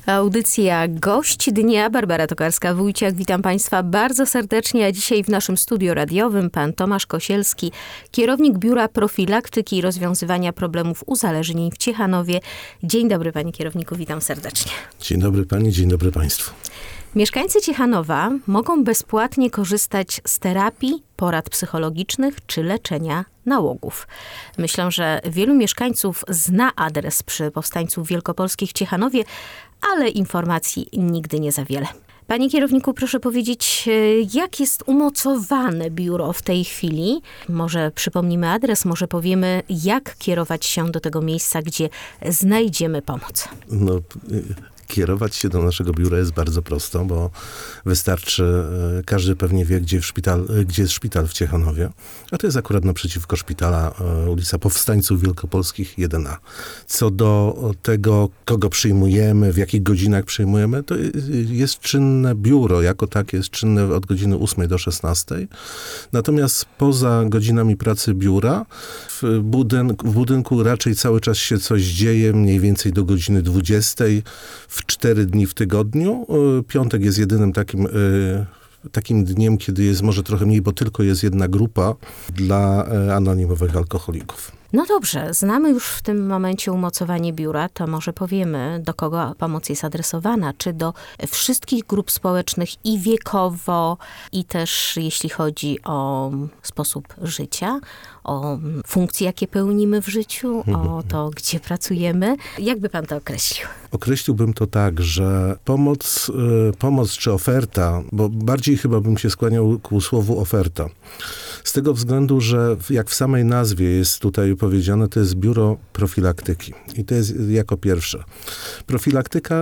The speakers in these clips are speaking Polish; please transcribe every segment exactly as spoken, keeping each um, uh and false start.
Audycja Gość Dnia. Barbara Tokarska-Wójciak. Witam Państwa bardzo serdecznie, a dzisiaj w naszym studiu radiowym pan Tomasz Kosielski, kierownik Biura Profilaktyki i Rozwiązywania Problemów Uzależnień w Ciechanowie. Dzień dobry, panie kierowniku, witam serdecznie. Dzień dobry pani, dzień dobry państwu. Mieszkańcy Ciechanowa mogą bezpłatnie korzystać z terapii, porad psychologicznych czy leczenia nałogów. Myślę, że wielu mieszkańców zna adres przy Powstańców Wielkopolskich w Ciechanowie, ale informacji nigdy nie za wiele. Panie kierowniku, proszę powiedzieć, jak jest umocowane biuro w tej chwili? Może przypomnimy adres, może powiemy, jak kierować się do tego miejsca, gdzie znajdziemy pomoc. No, kierować się do naszego biura jest bardzo prosto, bo wystarczy, każdy pewnie wie, gdzie, w szpital, gdzie jest szpital w Ciechanowie, a to jest akurat naprzeciwko szpitala, ulica Powstańców Wielkopolskich jeden A. Co do tego, kogo przyjmujemy, w jakich godzinach przyjmujemy, to jest czynne biuro, jako takie jest czynne od godziny ósmej do szesnastej. Natomiast poza godzinami pracy biura, w budynku, w budynku raczej cały czas się coś dzieje, mniej więcej do godziny dwudziestej, w cztery dni w tygodniu. Piątek jest jedynym takim, takim dniem, kiedy jest może trochę mniej, bo tylko jest jedna grupa dla anonimowych alkoholików. No dobrze, znamy już w tym momencie umocowanie biura, to może powiemy, do kogo pomoc jest adresowana, czy do wszystkich grup społecznych i wiekowo, i też jeśli chodzi o sposób życia, o funkcje, jakie pełnimy w życiu, o to, gdzie pracujemy. Jak by pan to określił? Określiłbym to tak, że pomoc, pomoc czy oferta, bo bardziej chyba bym się skłaniał ku słowu oferta. Z tego względu, że jak w samej nazwie jest tutaj powiedziane, to jest biuro profilaktyki. I to jest jako pierwsze. Profilaktyka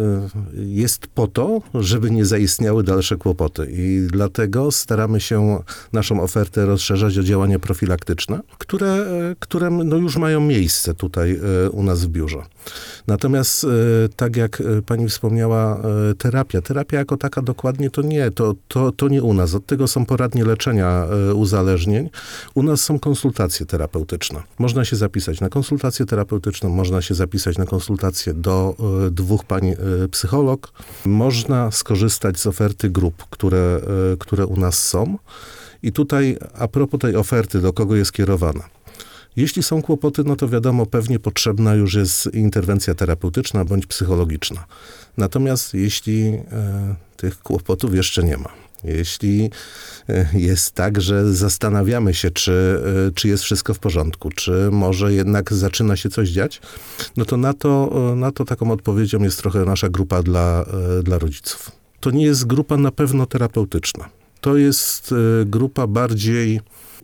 jest po to, żeby nie zaistniały dalsze kłopoty. I dlatego staramy się naszą ofertę rozszerzać o działania profilaktyczne, które, które no już mają miejsce tutaj u nas w biurze. Natomiast tak jak pani wspomniała, terapia. Terapia jako taka dokładnie to nie. To, to, to nie u nas. Od tego są poradnie leczenia uzależnień. U nas są konsultacje terapeutyczne. Można się zapisać na konsultację terapeutyczną, można się zapisać na konsultację do dwóch pań psycholog. Można skorzystać z oferty grup, które, które u nas są. I tutaj a propos tej oferty, do kogo jest kierowana. Jeśli są kłopoty, no to wiadomo, pewnie potrzebna już jest interwencja terapeutyczna bądź psychologiczna. Natomiast jeśli e, tych kłopotów jeszcze nie ma, jeśli e, jest tak, że zastanawiamy się, czy, e, czy jest wszystko w porządku, czy może jednak zaczyna się coś dziać, no to na to, na to taką odpowiedzią jest trochę nasza grupa dla, e, dla rodziców. To nie jest grupa na pewno terapeutyczna. To jest e, grupa bardziej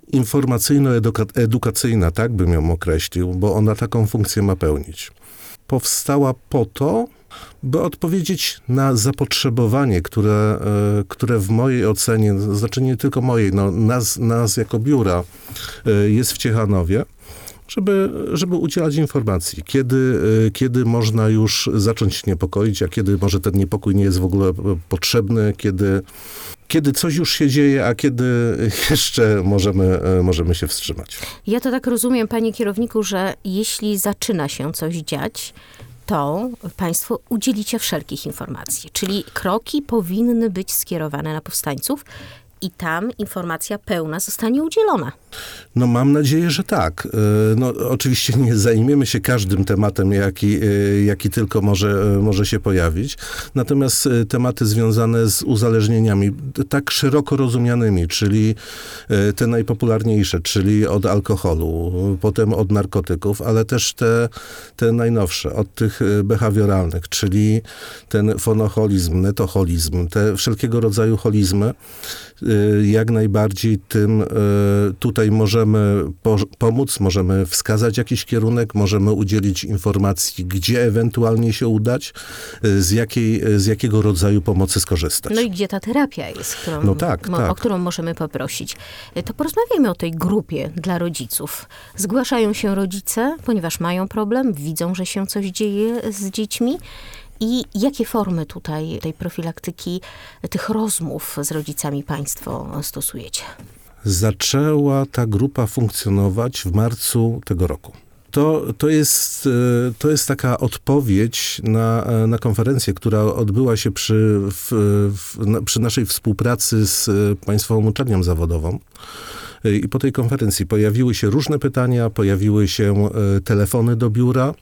informacyjno-edukacyjna, tak bym ją określił, bo ona taką funkcję ma pełnić. Powstała po to, by odpowiedzieć na zapotrzebowanie, które, które w mojej ocenie, znaczy nie tylko mojej, no nas, nas jako biura jest w Ciechanowie, żeby, żeby udzielać informacji, kiedy, kiedy można już zacząć się niepokoić, a kiedy może ten niepokój nie jest w ogóle potrzebny, kiedy Kiedy coś już się dzieje, a kiedy jeszcze możemy, możemy się wstrzymać. Ja to tak rozumiem, panie kierowniku, że jeśli zaczyna się coś dziać, to państwo udzielicie wszelkich informacji. Czyli kroki powinny być skierowane na powstańców i tam informacja pełna zostanie udzielona. No mam nadzieję, że tak. No oczywiście nie zajmiemy się każdym tematem, jaki, jaki tylko może, może się pojawić. Natomiast tematy związane z uzależnieniami, tak szeroko rozumianymi, czyli te najpopularniejsze, czyli od alkoholu, potem od narkotyków, ale też te, te najnowsze, od tych behawioralnych, czyli ten fonoholizm, netoholizm, te wszelkiego rodzaju holizmy, jak najbardziej tym tutaj możemy po- pomóc, możemy wskazać jakiś kierunek, możemy udzielić informacji, gdzie ewentualnie się udać, z, jakiej, z jakiego rodzaju pomocy skorzystać. No i gdzie ta terapia jest, którą, no tak, mo- tak. o którą możemy poprosić. To porozmawiajmy o tej grupie dla rodziców. Zgłaszają się rodzice, ponieważ mają problem, widzą, że się coś dzieje z dziećmi. I jakie formy tutaj tej profilaktyki, tych rozmów z rodzicami państwo stosujecie? Zaczęła ta grupa funkcjonować w marcu tego roku. To, to, jest, to jest taka odpowiedź na, na konferencję, która odbyła się przy, w, w, przy naszej współpracy z Państwową Uczelnią Zawodową. I po tej konferencji pojawiły się różne pytania, pojawiły się telefony do biura.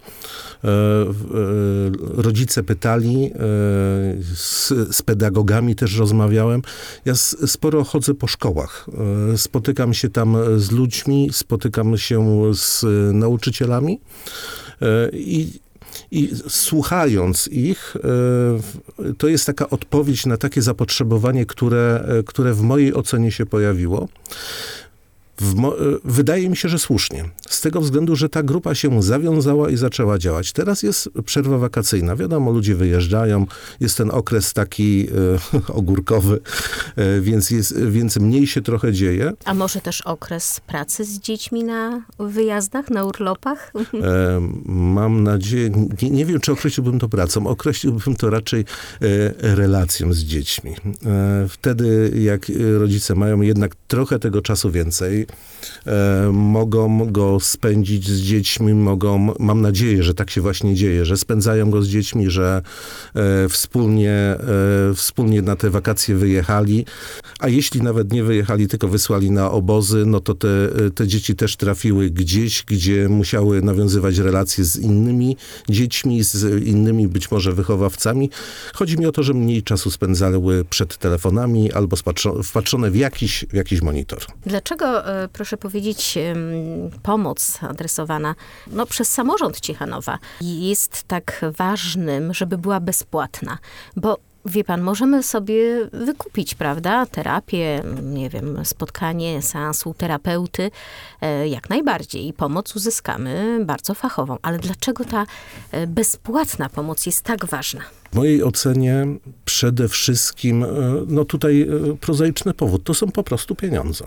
Rodzice pytali, z, z pedagogami też rozmawiałem. Ja sporo chodzę po szkołach. Spotykam się tam z ludźmi, spotykam się z nauczycielami i I słuchając ich, to jest taka odpowiedź na takie zapotrzebowanie, które, które w mojej ocenie się pojawiło. W mo- wydaje mi się, że słusznie. Z tego względu, że ta grupa się zawiązała i zaczęła działać. Teraz jest przerwa wakacyjna. Wiadomo, ludzie wyjeżdżają. Jest ten okres taki e, ogórkowy, e, więc, jest, więc mniej się trochę dzieje. A może też okres pracy z dziećmi na wyjazdach, na urlopach? E, mam nadzieję, nie, nie wiem, czy określiłbym to pracą. Określiłbym to raczej e, relacją z dziećmi. E, wtedy, jak rodzice mają jednak trochę tego czasu więcej, E, mogą go spędzić z dziećmi, mogą, mam nadzieję, że tak się właśnie dzieje, że spędzają go z dziećmi, że e, wspólnie, e, wspólnie na te wakacje wyjechali, a jeśli nawet nie wyjechali, tylko wysłali na obozy, no to te, te dzieci też trafiły gdzieś, gdzie musiały nawiązywać relacje z innymi dziećmi, z innymi być może wychowawcami. Chodzi mi o to, że mniej czasu spędzały przed telefonami albo spatrzo- wpatrzone w jakiś, w jakiś monitor. Dlaczego, proszę powiedzieć, pomoc adresowana no, przez samorząd Ciechanowa jest tak ważnym, żeby była bezpłatna? Bo wie pan, możemy sobie wykupić, prawda, terapię, nie wiem, spotkanie, seans u terapeuty, jak najbardziej. I pomoc uzyskamy bardzo fachową. Ale dlaczego ta bezpłatna pomoc jest tak ważna? W mojej ocenie przede wszystkim, no tutaj prozaiczny powód, to są po prostu pieniądze.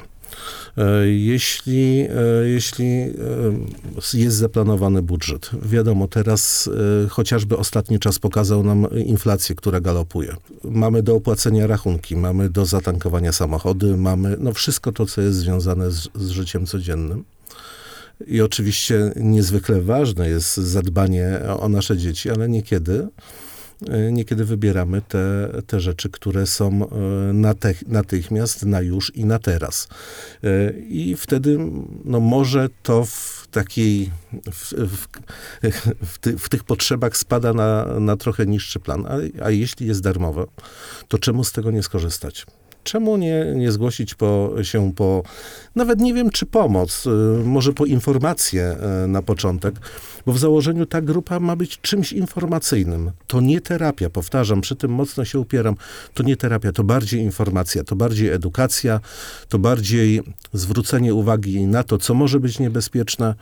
Jeśli, jeśli jest zaplanowany budżet, wiadomo, teraz chociażby ostatni czas pokazał nam inflację, która galopuje. Mamy do opłacenia rachunki, mamy do zatankowania samochody, mamy no wszystko to, co jest związane z, z życiem codziennym. I oczywiście niezwykle ważne jest zadbanie o nasze dzieci, ale niekiedy Niekiedy wybieramy te, te rzeczy, które są na te, natychmiast, na już i na teraz. I wtedy no może to w takiej, w, w, w, ty, w tych potrzebach spada na, na trochę niższy plan. A, a jeśli jest darmowe, to czemu z tego nie skorzystać? Czemu nie, nie zgłosić po, się po, nawet nie wiem, czy pomoc, może po informację na początek, bo w założeniu ta grupa ma być czymś informacyjnym. To nie terapia, powtarzam, przy tym mocno się upieram, to nie terapia, to bardziej informacja, to bardziej edukacja, to bardziej zwrócenie uwagi na to, co może być niebezpieczne.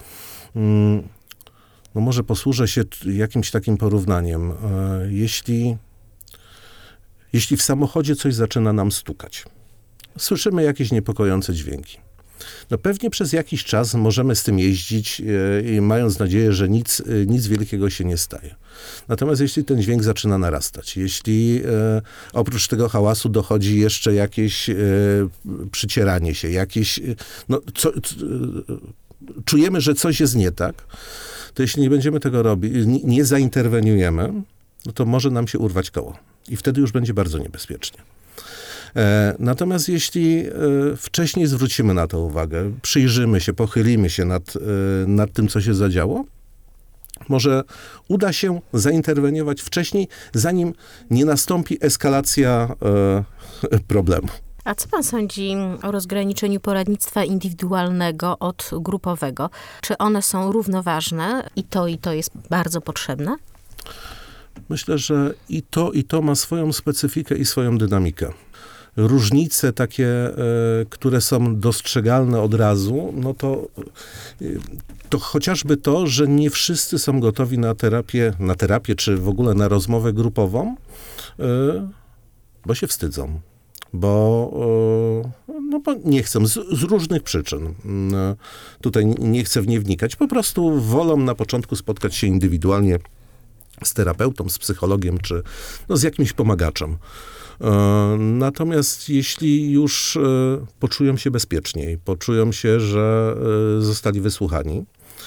No może posłużę się jakimś takim porównaniem. Jeśli Jeśli w samochodzie coś zaczyna nam stukać, słyszymy jakieś niepokojące dźwięki, no pewnie przez jakiś czas możemy z tym jeździć i mając nadzieję, że nic, nic wielkiego się nie staje. Natomiast jeśli ten dźwięk zaczyna narastać, jeśli e, oprócz tego hałasu dochodzi jeszcze jakieś e, przycieranie się, jakieś, no co, c, czujemy, że coś jest nie tak, to jeśli nie będziemy tego robić, nie, nie zainterweniujemy, no to może nam się urwać koło. I wtedy już będzie bardzo niebezpiecznie. E, natomiast jeśli e, wcześniej zwrócimy na to uwagę, przyjrzymy się, pochylimy się nad, e, nad tym, co się zadziało, może uda się zainterweniować wcześniej, zanim nie nastąpi eskalacja e, problemu. A co pan sądzi o rozgraniczeniu poradnictwa indywidualnego od grupowego? Czy one są równoważne i to, i to jest bardzo potrzebne? Myślę, że i to, i to ma swoją specyfikę i swoją dynamikę. Różnice takie, e, które są dostrzegalne od razu, no to, e, to chociażby to, że nie wszyscy są gotowi na terapię, na terapię czy w ogóle na rozmowę grupową, e, bo się wstydzą. Bo, e, no bo nie chcą, z, z różnych przyczyn. E, tutaj nie chcę w nie wnikać. Po prostu wolą na początku spotkać się indywidualnie z terapeutą, z psychologiem, czy no, z jakimś pomagaczem. Natomiast jeśli już poczują się bezpieczniej, poczują się, że zostali wysłuchani,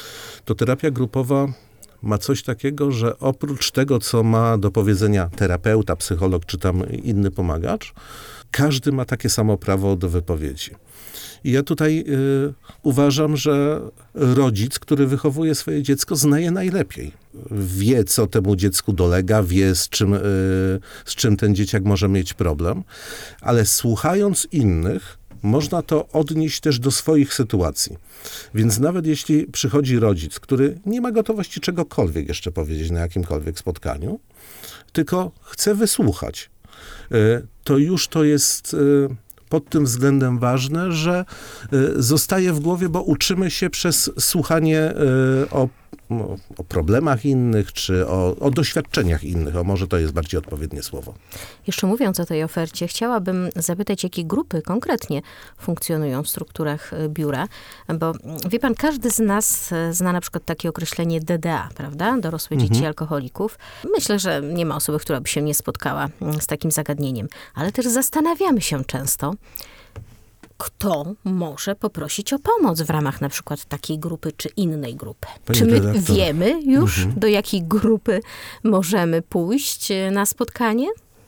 to terapia grupowa ma coś takiego, że oprócz tego, co ma do powiedzenia terapeuta, psycholog czy tam inny pomagacz, każdy ma takie samo prawo do wypowiedzi. I ja tutaj y, uważam, że rodzic, który wychowuje swoje dziecko, zna je najlepiej. Wie, co temu dziecku dolega, wie, z czym, y, z czym ten dzieciak może mieć problem, ale słuchając innych, można to odnieść też do swoich sytuacji. Więc nawet jeśli przychodzi rodzic, który nie ma gotowości czegokolwiek jeszcze powiedzieć na jakimkolwiek spotkaniu, tylko chce wysłuchać, y, to już to jest y, pod tym względem ważne, że y, zostaje w głowie, bo uczymy się przez słuchanie y, o, o, o problemach innych, czy o, o doświadczeniach innych. O, może to jest bardziej odpowiednie słowo. Jeszcze mówiąc o tej ofercie, chciałabym zapytać, jakie grupy konkretnie funkcjonują w strukturach biura, bo wie pan, każdy z nas zna na przykład takie określenie D D A, prawda? Dorosłe dzieci Mhm. alkoholików. Myślę, że nie ma osoby, która by się nie spotkała z takim zagadnieniem, ale też zastanawiamy się często, kto może poprosić o pomoc w ramach na przykład takiej grupy czy innej grupy. Pani Czy my redaktor. wiemy już, Mhm. do jakiej grupy możemy pójść na spotkanie?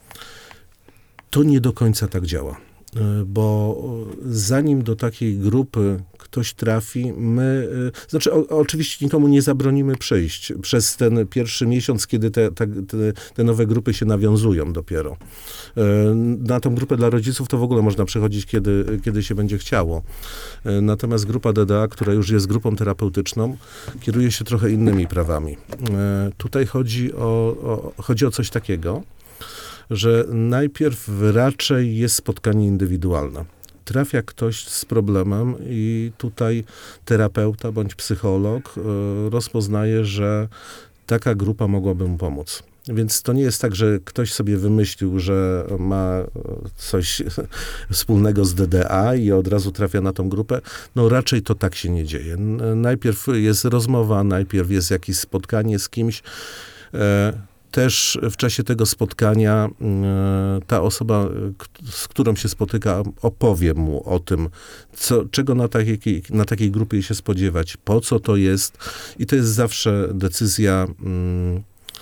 To nie do końca tak działa, y, bo zanim do takiej grupy ktoś trafi, my, y, znaczy o, oczywiście nikomu nie zabronimy przyjść przez ten pierwszy miesiąc, kiedy te, te, te, te nowe grupy się nawiązują dopiero. Y, Na tą grupę dla rodziców to w ogóle można przychodzić, kiedy, kiedy się będzie chciało. Y, Natomiast grupa D D A, która już jest grupą terapeutyczną, kieruje się trochę innymi prawami. Y, Tutaj chodzi o, o, chodzi o coś takiego, że najpierw raczej jest spotkanie indywidualne. Trafia ktoś z problemem i tutaj terapeuta bądź psycholog y, rozpoznaje, że taka grupa mogłaby mu pomóc. Więc to nie jest tak, że ktoś sobie wymyślił, że ma coś wspólnego z D D A i od razu trafia na tą grupę. No raczej to tak się nie dzieje. N- Najpierw jest rozmowa, najpierw jest jakieś spotkanie z kimś. E, Też w czasie tego spotkania e, ta osoba, k- z którą się spotyka, opowie mu o tym, co, czego na takiej, na takiej grupie się spodziewać, po co to jest. I to jest zawsze decyzja, mm,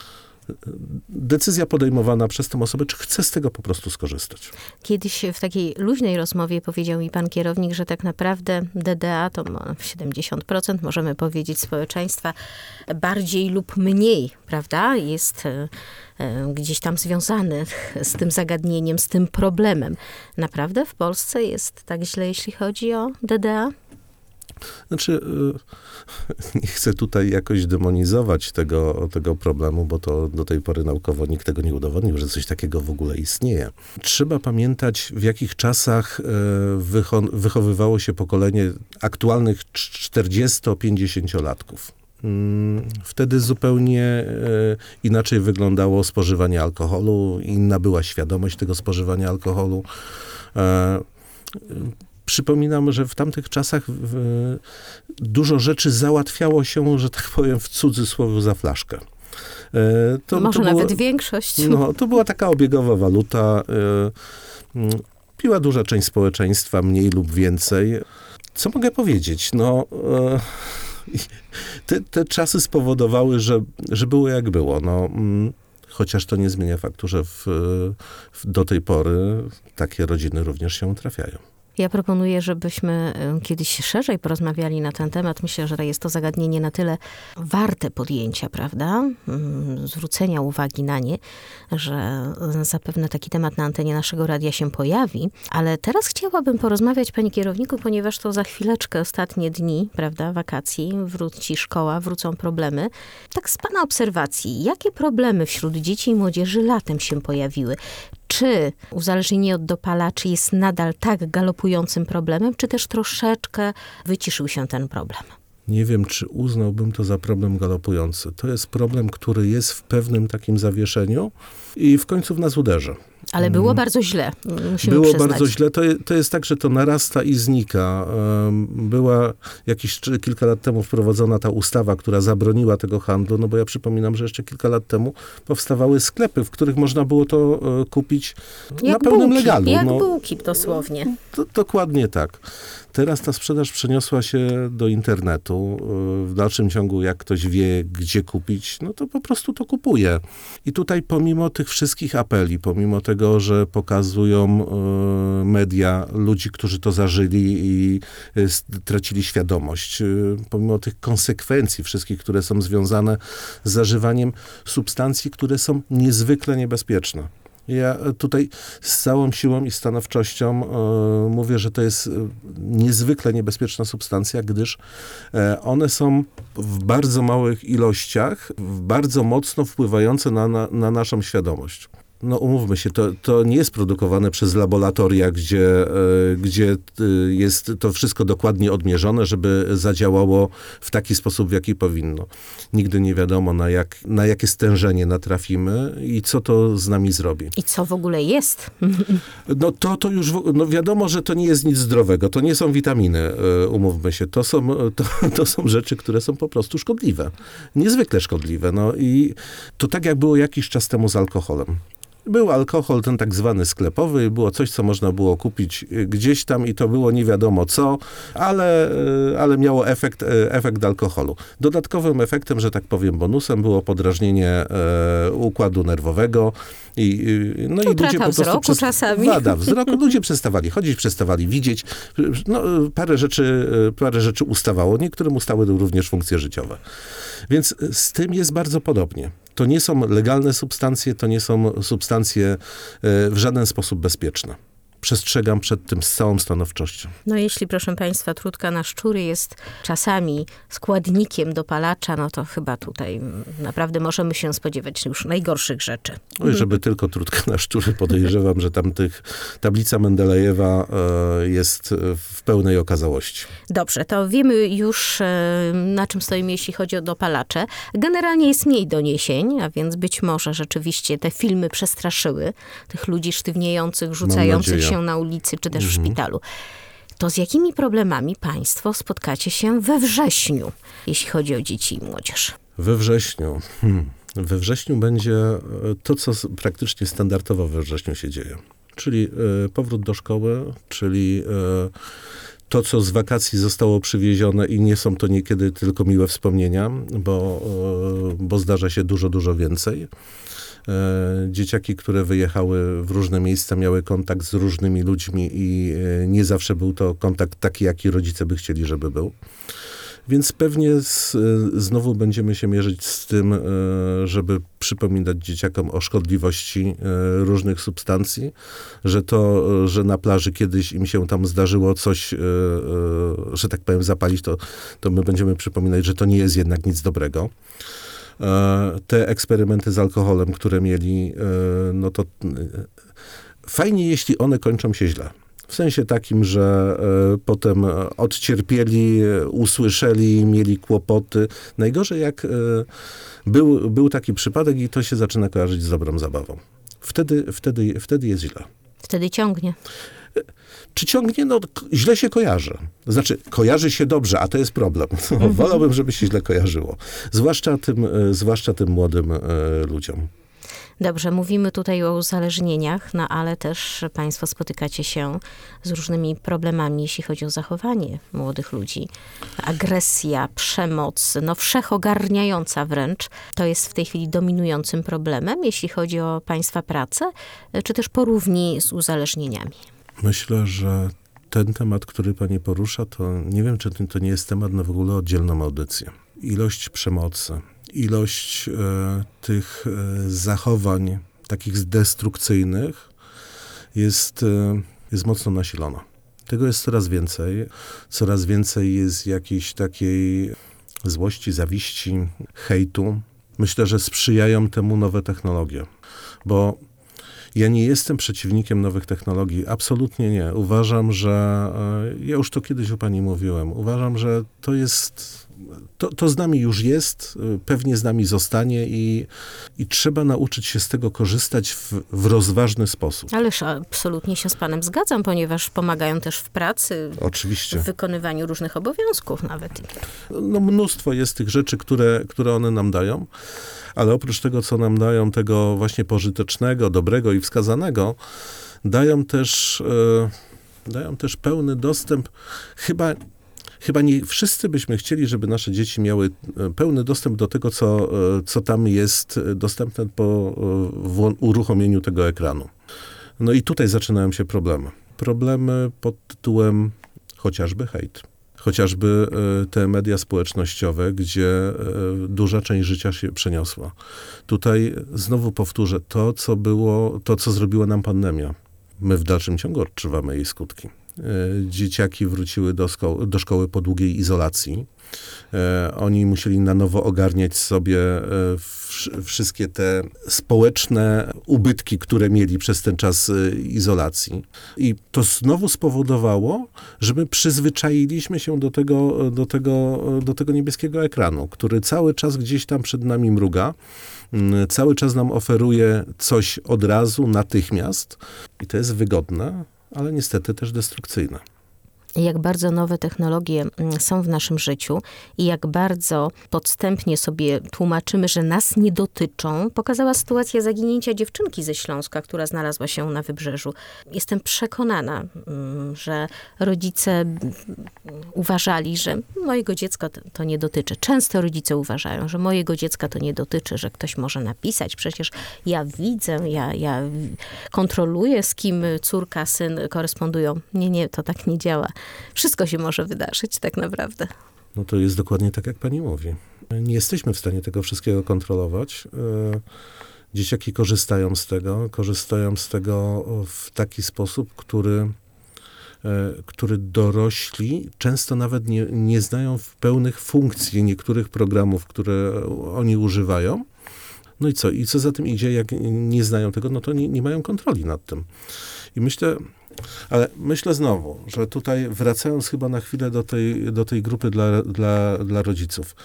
decyzja podejmowana przez tę osobę, czy chce z tego po prostu skorzystać. Kiedyś w takiej luźnej rozmowie powiedział mi pan kierownik, że tak naprawdę D D A to ma siedemdziesiąt procent, możemy powiedzieć, społeczeństwa bardziej lub mniej, prawda, jest e, e, gdzieś tam związanych z tym zagadnieniem, z tym problemem. Naprawdę w Polsce jest tak źle, jeśli chodzi o D D A? Znaczy, y, nie chcę tutaj jakoś demonizować tego, tego problemu, bo to do tej pory naukowo nikt tego nie udowodnił, że coś takiego w ogóle istnieje. Trzeba pamiętać, w jakich czasach y, wycho- wychowywało się pokolenie aktualnych czterdziesto-pięćdziesięciolatków. Mm, Wtedy zupełnie e, inaczej wyglądało spożywanie alkoholu, inna była świadomość tego spożywania alkoholu. E, Przypominam, że w tamtych czasach w, dużo rzeczy załatwiało się, że tak powiem, w cudzysłowie za flaszkę. E, to, Może to było, nawet większość. No, to była taka obiegowa waluta. E, mm, piła duża część społeczeństwa, mniej lub więcej. Co mogę powiedzieć? No, e, te, te czasy spowodowały, że, że było jak było. No, mm, chociaż to nie zmienia faktu, że w, w, do tej pory takie rodziny również się trafiają. Ja proponuję, żebyśmy y, kiedyś szerzej porozmawiali na ten temat. Myślę, że jest to zagadnienie na tyle warte podjęcia, prawda? Mm, Zwrócenia uwagi na nie, że y, zapewne taki temat na antenie naszego radia się pojawi. Ale teraz chciałabym porozmawiać, panie kierowniku, ponieważ to za chwileczkę ostatnie dni, prawda, wakacji, wróci szkoła, wrócą problemy. Tak z pana obserwacji, jakie problemy wśród dzieci i młodzieży latem się pojawiły? Czy uzależnienie od dopalaczy jest nadal tak galopującym problemem, czy też troszeczkę wyciszył się ten problem? Nie wiem, czy uznałbym to za problem galopujący. To jest problem, który jest w pewnym takim zawieszeniu, i w końcu w nas uderzy. Ale było bardzo źle, musimy Było przyznać. bardzo źle. To, je- to jest tak, że to narasta i znika. Em, Była jakieś czy- kilka lat temu wprowadzona ta ustawa, która zabroniła tego handlu, no bo ja przypominam, że jeszcze kilka lat temu powstawały sklepy, w których można było to e, kupić na Jak pełnym bułki, legalu. jak no. bułki dosłownie. Do, dokładnie tak. Teraz ta sprzedaż przeniosła się do internetu. W dalszym ciągu, jak ktoś wie, gdzie kupić, no to po prostu to kupuje. I tutaj pomimo tych wszystkich apeli, pomimo tego, że pokazują e, media ludzi, którzy to zażyli i e, stracili świadomość, e, pomimo tych konsekwencji wszystkich, które są związane z zażywaniem substancji, które są niezwykle niebezpieczne. Ja tutaj z całą siłą i stanowczością e, mówię, że to jest e, niezwykle niebezpieczna substancja, gdyż e, one są w bardzo małych ilościach, w bardzo mocno wpływające na, na, na naszą świadomość. No umówmy się, to, to nie jest produkowane przez laboratoria, gdzie, e, gdzie e, jest to wszystko dokładnie odmierzone, żeby zadziałało w taki sposób, w jaki powinno. Nigdy nie wiadomo, na, jak, na jakie stężenie natrafimy i co to z nami zrobi. I co w ogóle jest? No to, to już, w- no wiadomo, że to nie jest nic zdrowego, to nie są witaminy, e, umówmy się. To są, to, to są rzeczy, które są po prostu szkodliwe. Niezwykle szkodliwe. No i to tak jak było jakiś czas temu z alkoholem. Był alkohol, ten tak zwany sklepowy, było coś, co można było kupić gdzieś tam i to było nie wiadomo co, ale, e, ale miało efekt, e, efekt alkoholu. Dodatkowym efektem, że tak powiem bonusem, było podrażnienie e, układu nerwowego i, i- no i ludzie Utrata po prostu wzroku czasami. Wada wzroku, ludzie przestawali chodzić, przestawali widzieć. No, parę rzeczy, parę rzeczy ustawało, niektórym ustały również funkcje życiowe. Więc z tym jest bardzo podobnie. To nie są legalne substancje, to nie są substancje e, w żaden sposób bezpieczne. Przestrzegam przed tym z całą stanowczością. No jeśli, proszę państwa, trudka na szczury jest czasami składnikiem dopalacza, no to chyba tutaj mm, naprawdę możemy się spodziewać już najgorszych rzeczy. Oj, żeby tylko trudkę na szczury, podejrzewam, że tam tych, tablica Mendelejewa e, jest w pełnej okazałości. Dobrze, to wiemy już, e, na czym stoimy, jeśli chodzi o dopalacze. Generalnie jest mniej doniesień, a więc być może rzeczywiście te filmy przestraszyły tych ludzi sztywniejących, rzucających nadzieję. się na ulicy, czy też w szpitalu. To z jakimi problemami państwo spotkacie się we wrześniu, jeśli chodzi o dzieci i młodzież? We wrześniu. Hmm. We wrześniu będzie e, to, co s- praktycznie standardowo we wrześniu się dzieje. Czyli e, powrót do szkoły, czyli e, to, co z wakacji zostało przywiezione i nie są to niekiedy tylko miłe wspomnienia, bo, e, bo zdarza się dużo, dużo więcej. E, Dzieciaki, które wyjechały w różne miejsca, miały kontakt z różnymi ludźmi i e, nie zawsze był to kontakt taki, jaki rodzice by chcieli, żeby był. Więc pewnie z, znowu będziemy się mierzyć z tym, e, żeby przypominać dzieciakom o szkodliwości e, różnych substancji, że to, e, że na plaży kiedyś im się tam zdarzyło coś, e, e, że tak powiem, zapalić, to, to my będziemy przypominać, że to nie jest jednak nic dobrego. E, Te eksperymenty z alkoholem, które mieli, e, no to e, fajnie, jeśli one kończą się źle. W sensie takim, że e, potem odcierpieli, e, usłyszeli, mieli kłopoty. Najgorzej jak e, był, był taki przypadek i to się zaczyna kojarzyć z dobrą zabawą. Wtedy, wtedy, wtedy jest źle. Wtedy ciągnie. Czy ciągnie? No, k- źle się kojarzy. Znaczy, kojarzy się dobrze, a to jest problem. No, wolałbym, żeby się źle kojarzyło. Zwłaszcza tym, e, zwłaszcza tym młodym e, ludziom. Dobrze, mówimy tutaj o uzależnieniach, no ale też państwo spotykacie się z różnymi problemami, jeśli chodzi o zachowanie młodych ludzi. Agresja, przemoc, no wszechogarniająca wręcz, to jest w tej chwili dominującym problemem, jeśli chodzi o państwa pracę, czy też porówni z uzależnieniami. Myślę, że ten temat, który pani porusza, to nie wiem, czy to to nie jest temat na w ogóle oddzielną audycję. Ilość przemocy, ilość e, tych e, zachowań takich destrukcyjnych jest, e, jest mocno nasilona. Tego jest coraz więcej. Coraz więcej jest jakiejś takiej złości, zawiści, hejtu. Myślę, że sprzyjają temu nowe technologie, bo ja nie jestem przeciwnikiem nowych technologii. Absolutnie nie. Uważam, że, e, ja już to kiedyś u pani mówiłem, uważam, że to jest to, to z nami już jest, pewnie z nami zostanie i, i trzeba nauczyć się z tego korzystać w, w rozważny sposób. Ależ absolutnie się z panem zgadzam, ponieważ pomagają też w pracy, Oczywiście. w wykonywaniu różnych obowiązków nawet. No, mnóstwo jest tych rzeczy, które, które one nam dają, ale oprócz tego, co nam dają, tego właśnie pożytecznego, dobrego i wskazanego, dają też, e, dają też pełny dostęp. Chyba, chyba nie wszyscy byśmy chcieli, żeby nasze dzieci miały pełny dostęp do tego, co, co tam jest dostępne po w, uruchomieniu tego ekranu. No i tutaj zaczynają się problemy. Problemy pod tytułem chociażby hejt. Chociażby te media społecznościowe, gdzie duża część życia się przeniosła. Tutaj znowu powtórzę to, co było, to, co zrobiła nam pandemia. My w dalszym ciągu odczuwamy jej skutki. Dzieciaki wróciły do, szko- do szkoły po długiej izolacji. Oni musieli na nowo ogarniać sobie w- wszystkie te społeczne ubytki, które mieli przez ten czas izolacji. I to znowu spowodowało, że my przyzwyczailiśmy się do tego, do tego, do tego niebieskiego ekranu, który cały czas gdzieś tam przed nami mruga. Cały czas nam oferuje coś od razu, natychmiast. I to jest wygodne, ale niestety też destrukcyjne. Jak bardzo nowe technologie są w naszym życiu i jak bardzo podstępnie sobie tłumaczymy, że nas nie dotyczą, pokazała sytuacja zaginięcia dziewczynki ze Śląska, która znalazła się na wybrzeżu. Jestem przekonana, że rodzice uważali, że mojego dziecka to nie dotyczy. Często rodzice uważają, że mojego dziecka to nie dotyczy, że ktoś może napisać. Przecież ja widzę, ja, ja kontroluję, z kim córka, syn korespondują. Nie, nie, to tak nie działa. Wszystko się może wydarzyć tak naprawdę. No to jest dokładnie tak, jak pani mówi. Nie jesteśmy w stanie tego wszystkiego kontrolować. Dzieciaki korzystają z tego, korzystają z tego w taki sposób, który, który dorośli często nawet nie, nie znają w pełnych funkcji niektórych programów, które oni używają. No i co? I co za tym idzie, jak nie znają tego, no to nie, nie mają kontroli nad tym. I myślę, ale myślę znowu, że tutaj wracając chyba na chwilę do tej, do tej grupy dla, dla, dla rodziców,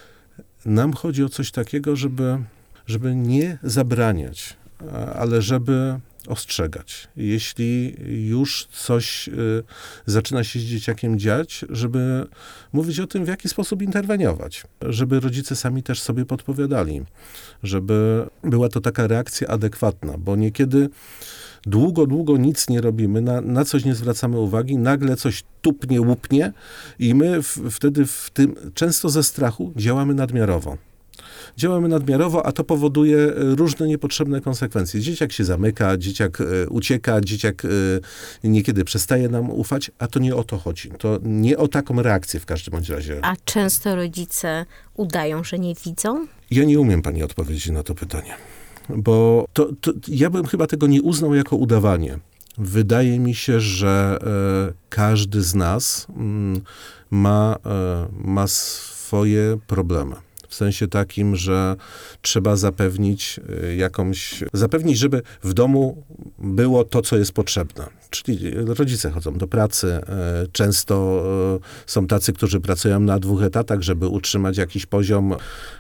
nam chodzi o coś takiego, żeby, żeby nie zabraniać, ale żeby ostrzegać. Jeśli już coś y, zaczyna się z dzieciakiem dziać, żeby mówić o tym, w jaki sposób interweniować. Żeby rodzice sami też sobie podpowiadali. Żeby była to taka reakcja adekwatna, bo niekiedy długo, długo nic nie robimy, na, na coś nie zwracamy uwagi, nagle coś tupnie, łupnie i my w, wtedy w tym, często ze strachu działamy nadmiarowo. Działamy nadmiarowo, a to powoduje różne niepotrzebne konsekwencje. Dzieciak się zamyka, dzieciak y, ucieka, dzieciak y, niekiedy przestaje nam ufać, a to nie o to chodzi. To nie o taką reakcję w każdym bądź razie. A często rodzice udają, że nie widzą? Ja nie umiem pani odpowiedzieć na to pytanie, bo to, to, ja bym chyba tego nie uznał jako udawanie. Wydaje mi się, że e, każdy z nas m, ma, e, ma swoje problemy. W sensie takim, że trzeba zapewnić jakąś, zapewnić, żeby w domu było to, co jest potrzebne. Czyli rodzice chodzą do pracy, często są tacy, którzy pracują na dwóch etatach, żeby utrzymać jakiś poziom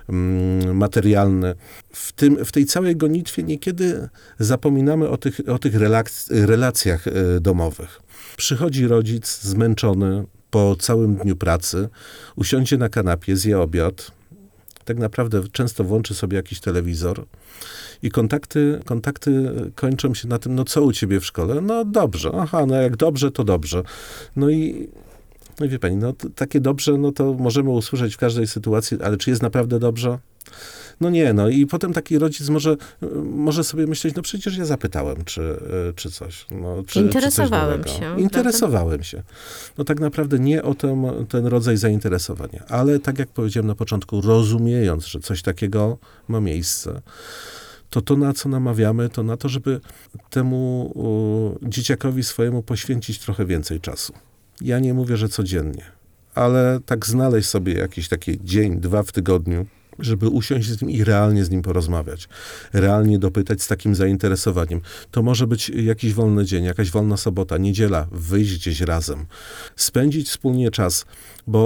materialny. W, tym, w tej całej gonitwie niekiedy zapominamy o tych, o tych relaks, relacjach domowych. Przychodzi rodzic zmęczony po całym dniu pracy, usiądzie na kanapie, zje obiad, tak naprawdę często włączy sobie jakiś telewizor i kontakty, kontakty kończą się na tym, no co u ciebie w szkole? No dobrze, aha, no jak dobrze, to dobrze. No i, no i wie pani, no to, takie dobrze, no to możemy usłyszeć w każdej sytuacji, ale czy jest naprawdę dobrze? No nie, no i potem taki rodzic może, może sobie myśleć, no przecież ja zapytałem, czy, czy coś. No, czy, Interesowałem czy coś się. Interesowałem prawda? się. No tak naprawdę nie o ten, ten rodzaj zainteresowania, ale tak jak powiedziałem na początku, rozumiejąc, że coś takiego ma miejsce, to to, na co namawiamy, to na to, żeby temu u, dzieciakowi swojemu poświęcić trochę więcej czasu. Ja nie mówię, że codziennie, ale tak znaleźć sobie jakiś taki dzień, dwa w tygodniu, żeby usiąść z nim i realnie z nim porozmawiać. Realnie dopytać z takim zainteresowaniem. To może być jakiś wolny dzień, jakaś wolna sobota, niedziela, wyjść gdzieś razem. Spędzić wspólnie czas, bo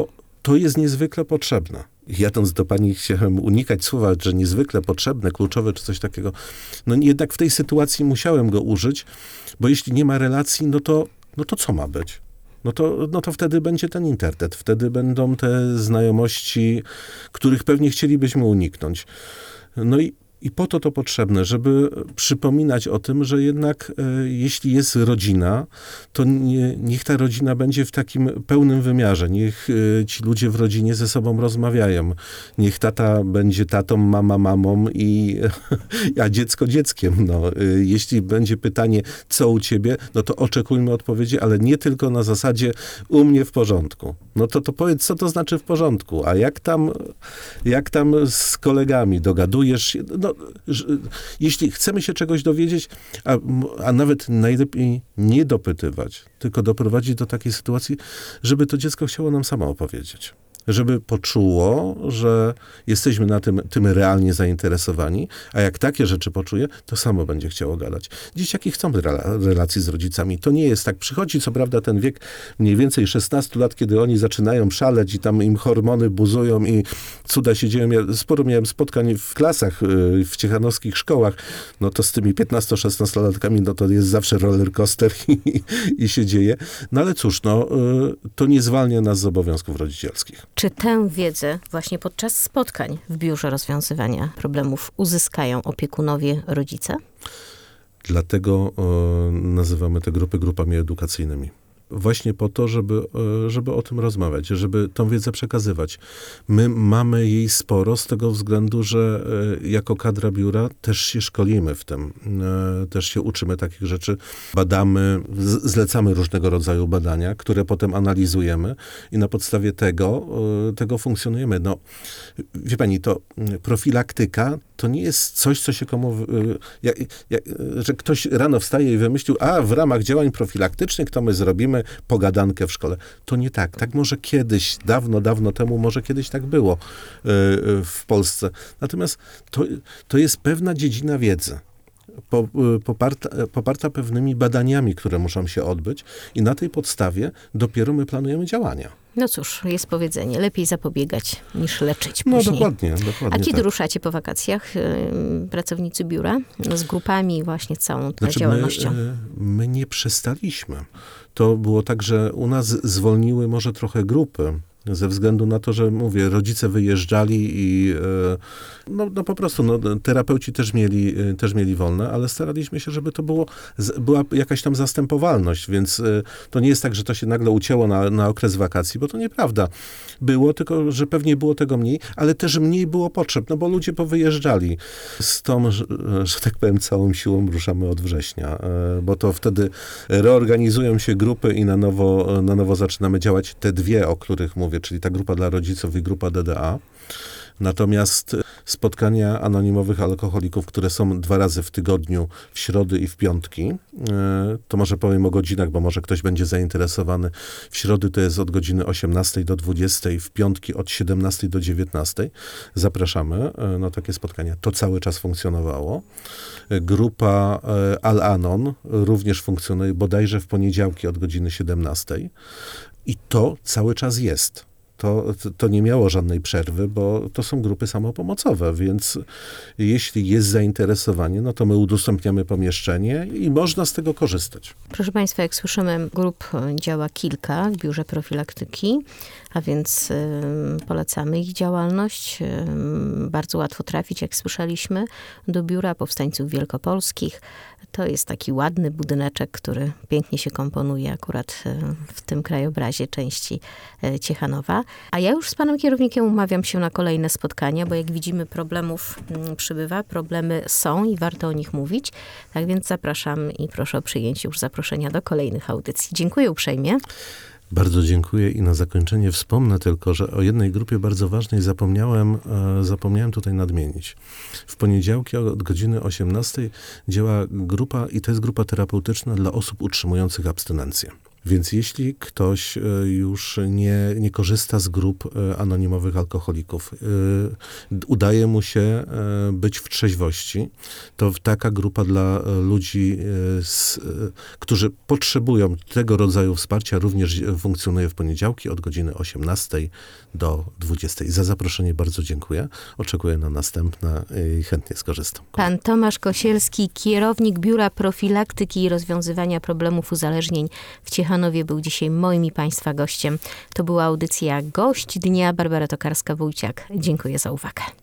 to jest niezwykle potrzebne. Jadąc do pani chciałem unikać słowa, że niezwykle potrzebne, kluczowe czy coś takiego. No jednak w tej sytuacji musiałem go użyć, bo jeśli nie ma relacji, no to, no to co ma być? No to, no to wtedy będzie ten internet, wtedy będą te znajomości, których pewnie chcielibyśmy uniknąć. No i I po to to potrzebne, żeby przypominać o tym, że jednak e, jeśli jest rodzina, to nie, niech ta rodzina będzie w takim pełnym wymiarze. Niech e, ci ludzie w rodzinie ze sobą rozmawiają. Niech tata będzie tatą, mama mamą, i, a dziecko dzieckiem. No, e, jeśli będzie pytanie, co u ciebie, no to oczekujmy odpowiedzi, ale nie tylko na zasadzie u mnie w porządku. No to, to powiedz, co to znaczy w porządku, a jak tam, jak tam z kolegami dogadujesz się, no, jeśli chcemy się czegoś dowiedzieć, a, a nawet najlepiej nie dopytywać, tylko doprowadzić do takiej sytuacji, żeby to dziecko chciało nam samo opowiedzieć. Żeby poczuło, że jesteśmy na tym, tym realnie zainteresowani, a jak takie rzeczy poczuje, to samo będzie chciało gadać. Dzieciaki chcą rela- relacji z rodzicami. To nie jest tak. Przychodzi co prawda ten wiek mniej więcej szesnastu lat, kiedy oni zaczynają szaleć i tam im hormony buzują i cuda się dzieją. Ja sporo miałem spotkań w klasach, w ciechanowskich szkołach. No to z tymi piętnasto-szesnastolatkami, no to jest zawsze roller coaster i, i się dzieje. No ale cóż, no to nie zwalnia nas z obowiązków rodzicielskich. Czy tę wiedzę właśnie podczas spotkań w Biurze Rozwiązywania Problemów uzyskają opiekunowie, rodzice? Dlatego e, nazywamy te grupy grupami edukacyjnymi. Właśnie po to, żeby, e, żeby o tym rozmawiać, żeby tą wiedzę przekazywać. My mamy jej sporo z tego względu, że e, jako kadra biura też się szkolimy w tym. E, też się uczymy takich rzeczy. Badamy, z, zlecamy różnego rodzaju badania, które potem analizujemy i na podstawie tego, e, tego funkcjonujemy. No, wie pani, to profilaktyka to nie jest coś, co się komu... Jak, jak, że ktoś rano wstaje i wymyślił, a w ramach działań profilaktycznych to my zrobimy pogadankę w szkole. To nie tak. Tak może kiedyś, dawno, dawno temu, może kiedyś tak było w Polsce. Natomiast to, to jest pewna dziedzina wiedzy. Poparta, poparta pewnymi badaniami, które muszą się odbyć, i na tej podstawie dopiero my planujemy działania. No cóż, jest powiedzenie, lepiej zapobiegać niż leczyć No później. dokładnie, dokładnie. A kiedy tak. ruszacie po wakacjach, yy, pracownicy biura, no, z grupami, właśnie całą Znaczy działalnością? My, my nie przestaliśmy. To było tak, że u nas zwolniły może trochę grupy, ze względu na to, że mówię, rodzice wyjeżdżali i no, no po prostu no, terapeuci też mieli, też mieli wolne, ale staraliśmy się, żeby to było, była jakaś tam zastępowalność, więc to nie jest tak, że to się nagle ucięło na, na okres wakacji, bo to nieprawda. Było, tylko że pewnie było tego mniej, ale też mniej było potrzeb, no bo ludzie powyjeżdżali. Z tą, że, że tak powiem, całą siłą ruszamy od września, bo to wtedy reorganizują się grupy i na nowo, na nowo zaczynamy działać te dwie, o których mówię, czyli ta grupa dla rodziców i grupa D D A. Natomiast spotkania anonimowych alkoholików, które są dwa razy w tygodniu, w środy i w piątki, to może powiem o godzinach, bo może ktoś będzie zainteresowany. W środy to jest od godziny osiemnastej do dwudziestej, w piątki od siedemnastej do dziewiętnastej. Zapraszamy na takie spotkania. To cały czas funkcjonowało. Grupa Al-Anon również funkcjonuje bodajże w poniedziałki od godziny siedemnastej. I to cały czas jest. To, to nie miało żadnej przerwy, bo to są grupy samopomocowe, więc jeśli jest zainteresowanie, no to my udostępniamy pomieszczenie i można z tego korzystać. Proszę Państwa, jak słyszymy, grup działa kilka w Biurze Profilaktyki, a więc y, polecamy ich działalność. Y, bardzo łatwo trafić, jak słyszeliśmy, do Biura Powstańców Wielkopolskich. To jest taki ładny budyneczek, który pięknie się komponuje akurat y, w tym krajobrazie części y, Ciechanowa. A ja już z panem kierownikiem umawiam się na kolejne spotkania, bo jak widzimy, problemów y, przybywa, problemy są i warto o nich mówić. Tak więc zapraszam i proszę o przyjęcie już zaproszenia do kolejnych audycji. Dziękuję uprzejmie. Bardzo dziękuję i na zakończenie wspomnę tylko, że o jednej grupie bardzo ważnej zapomniałem, e, zapomniałem tutaj nadmienić. W poniedziałki od godziny osiemnastej działa grupa, i to jest grupa terapeutyczna dla osób utrzymujących abstynencję. Więc jeśli ktoś już nie, nie korzysta z grup anonimowych alkoholików, udaje mu się być w trzeźwości, to taka grupa dla ludzi, z, którzy potrzebują tego rodzaju wsparcia, również funkcjonuje w poniedziałki od godziny osiemnastej do dwudziestej. Za zaproszenie bardzo dziękuję. Oczekuję na następne i chętnie skorzystam. Pan Tomasz Kosielski, kierownik Biura Profilaktyki i Rozwiązywania Problemów Uzależnień w Ciechanowie, był dzisiaj moim i Państwa gościem. To była audycja Gość Dnia. Barbara Tokarska-Wójciak. Dziękuję za uwagę.